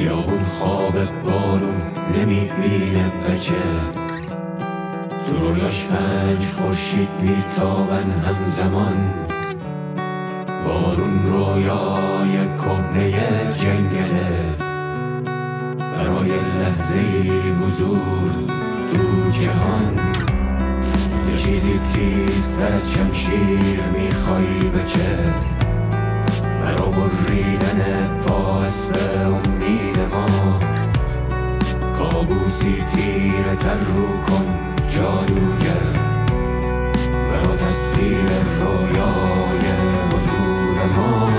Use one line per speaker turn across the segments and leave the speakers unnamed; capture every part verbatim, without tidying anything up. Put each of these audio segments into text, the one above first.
بیابون خواب بارون نمیبینه بچه، تو رویاش پنج خورشید میتابن همزمان. بارون رویای کهنه جنگله، برای لحظه‌ای حضور تو جهان. یه چیزی تیزتر از شمشیر میخوای بچه، برا بریدن پا اسب امید ما. کابوسی تیره تر رو کن جادوگر، برا تصویر رویای حضور ما.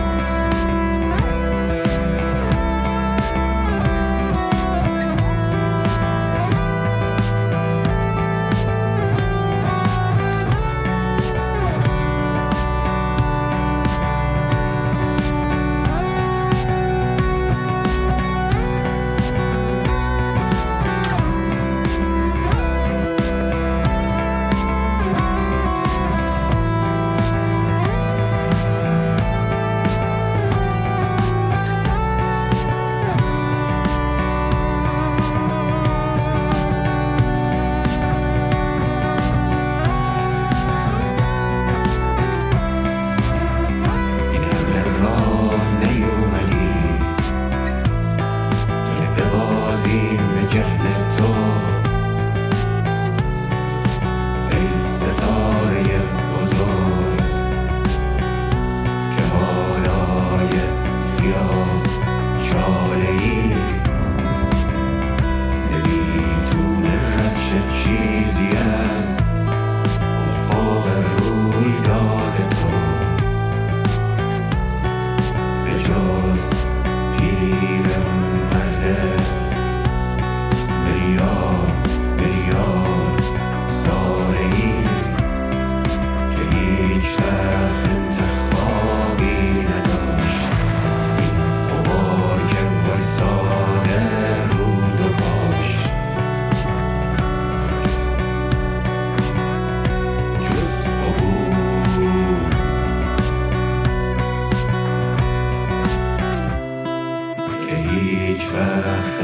هیچ وقت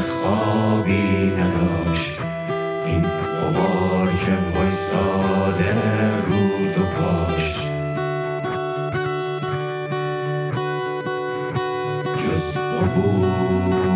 انتخابی نداشت، این غبار که وایساده رو دو پاش. جز عبور